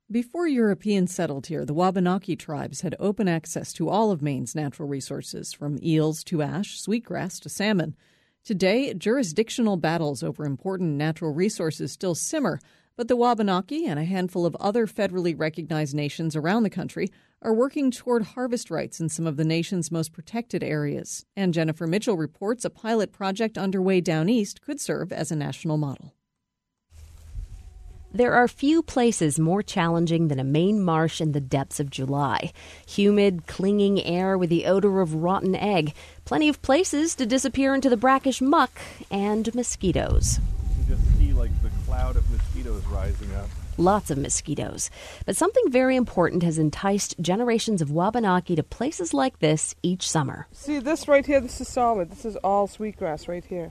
Before Europeans settled here, the Wabanaki tribes had open access to all of Maine's natural resources, from eels to ash, sweetgrass to salmon. Today, jurisdictional battles over important natural resources still simmer, but the Wabanaki and a handful of other federally recognized nations around the country are working toward harvest rights in some of the nation's most protected areas. And Jennifer Mitchell reports a pilot project underway down east could serve as a national model. There are few places more challenging than a Maine marsh in the depths of July. Humid, clinging air with the odor of rotten egg. Plenty of places to disappear into the brackish muck, and mosquitoes. You just see like the cloud of mosquitoes rising up. Lots of mosquitoes. But something very important has enticed generations of Wabanaki to places like this each summer. See this right here, this is solid. This is all sweetgrass right here.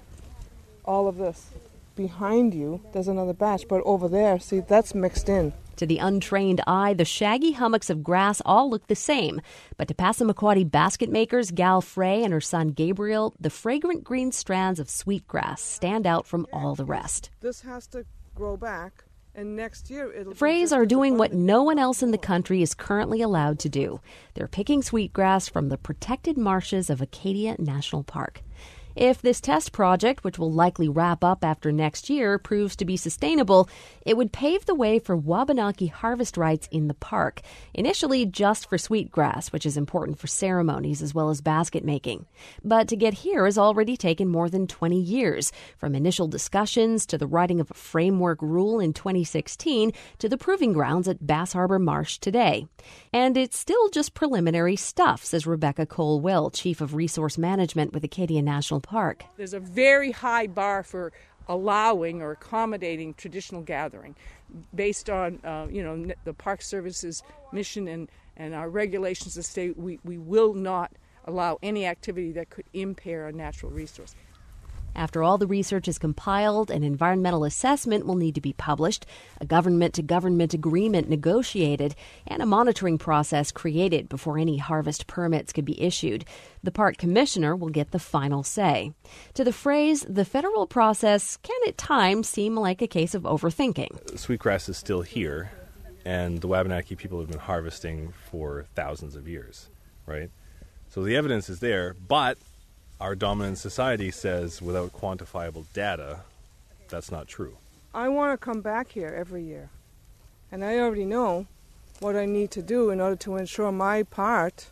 All of this. Behind you, there's another batch, but over there, see, that's mixed in. To the untrained eye, the shaggy hummocks of grass all look the same. But to Passamaquoddy basket makers Gal Frey and her son Gabriel, the fragrant green strands of sweetgrass stand out from all the rest. This has to grow back, and next year it'll... Freys are doing what no one else in the country is currently allowed to do. They're picking sweetgrass from the protected marshes of Acadia National Park. If this test project, which will likely wrap up after next year, proves to be sustainable, it would pave the way for Wabanaki harvest rights in the park, initially just for sweetgrass, which is important for ceremonies as well as basket making. But to get here has already taken more than 20 years, from initial discussions to the writing of a framework rule in 2016 to the proving grounds at Bass Harbor Marsh today. And it's still just preliminary stuff, says Rebecca Cole-Will, Chief of Resource Management with Acadia National Park. There's a very high bar for allowing or accommodating traditional gathering based on the Park Service's mission and our regulations that say we will not allow any activity that could impair a natural resource. After all the research is compiled, an environmental assessment will need to be published, a government-to-government agreement negotiated, and a monitoring process created before any harvest permits could be issued. The park commissioner will get the final say. To the Freys, the federal process can at times seem like a case of overthinking. Sweetgrass is still here, and the Wabanaki people have been harvesting for thousands of years, right? So the evidence is there, but our dominant society says without quantifiable data, that's not true. I want to come back here every year, and I already know what I need to do in order to ensure my part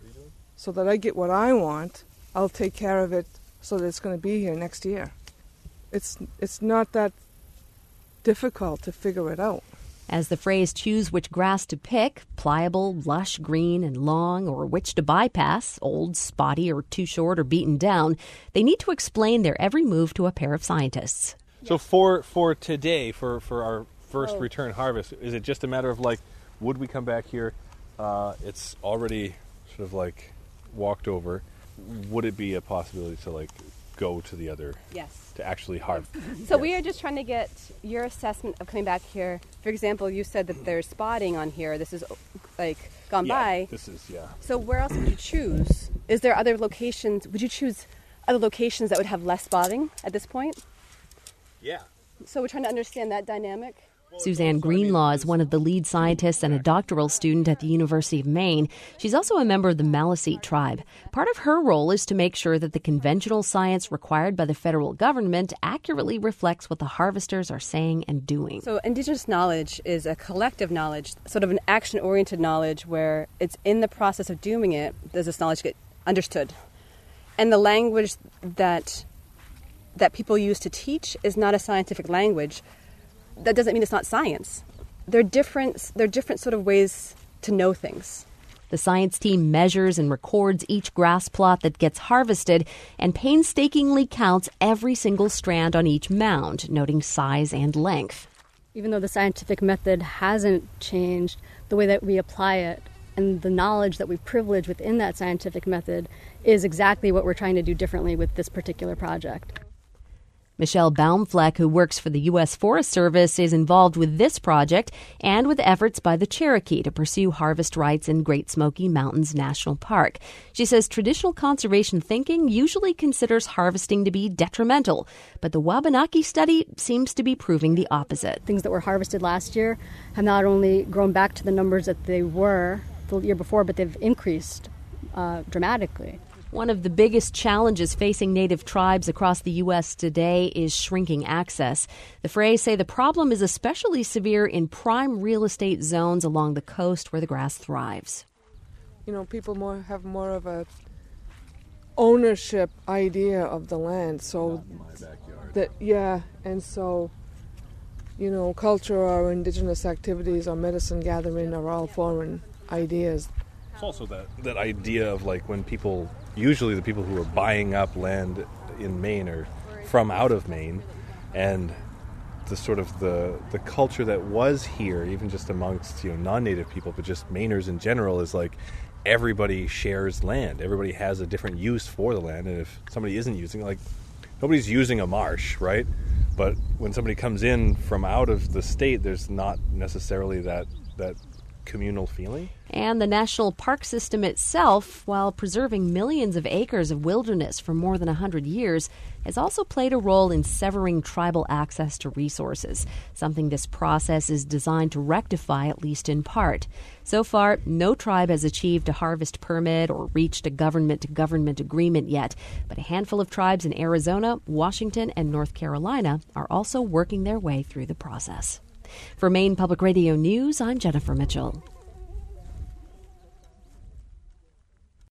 so that I get what I want. I'll take care of it so that it's going to be here next year. It's not that difficult to figure it out. As the Freys choose which grass to pick, pliable, lush, green, and long, or which to bypass, old, spotty, or too short or beaten down, they need to explain their every move to a pair of scientists. So for today, for our first return harvest, is it just a matter of would we come back here? It's already sort of walked over. Would it be a possibility to go to the other? Yes. To actually harvest. So we are just trying to get your assessment of coming back here. For example, you said that there's spotting on here. This is gone by. This is, yeah. So where else would you choose? Is there other locations? Would you choose other locations that would have less spotting at this point? Yeah. So we're trying to understand that dynamic. Suzanne Greenlaw is one of the lead scientists and a doctoral student at the University of Maine. She's also a member of the Maliseet tribe. Part of her role is to make sure that the conventional science required by the federal government accurately reflects what the harvesters are saying and doing. So Indigenous knowledge is a collective knowledge, sort of an action-oriented knowledge where it's in the process of doing it, does this knowledge get understood? And the language that people use to teach is not a scientific language. That doesn't mean it's not science. They're different sort of ways to know things. The science team measures and records each grass plot that gets harvested and painstakingly counts every single strand on each mound, noting size and length. Even though the scientific method hasn't changed, the way that we apply it and the knowledge that we privilege within that scientific method is exactly what we're trying to do differently with this particular project. Michelle Baumfleck, who works for the U.S. Forest Service, is involved with this project and with efforts by the Cherokee to pursue harvest rights in Great Smoky Mountains National Park. She says traditional conservation thinking usually considers harvesting to be detrimental, but the Wabanaki study seems to be proving the opposite. Things that were harvested last year have not only grown back to the numbers that they were the year before, but they've increased dramatically. One of the biggest challenges facing Native tribes across the U.S. today is shrinking access. The Fray say the problem is especially severe in prime real estate zones along the coast where the grass thrives. You know, people have more of a ownership idea of the land. So and so, you know, culture or indigenous activities or medicine gathering are all foreign ideas. It's also that idea of like when people, usually the people who are buying up land in Maine are from out of Maine, and the sort of the culture that was here, even just amongst, you know, non-native people, but just Mainers in general, is like everybody shares land. Everybody has a different use for the land, and if somebody isn't using it, like nobody's using a marsh, right? But when somebody comes in from out of the state, there's not necessarily that communal feeling. And the national park system itself, while preserving millions of acres of wilderness for more than 100 years, has also played a role in severing tribal access to resources, something this process is designed to rectify, at least in part. So far, no tribe has achieved a harvest permit or reached a government-to-government agreement yet, but a handful of tribes in Arizona, Washington, and North Carolina are also working their way through the process. For Maine Public Radio News, I'm Jennifer Mitchell.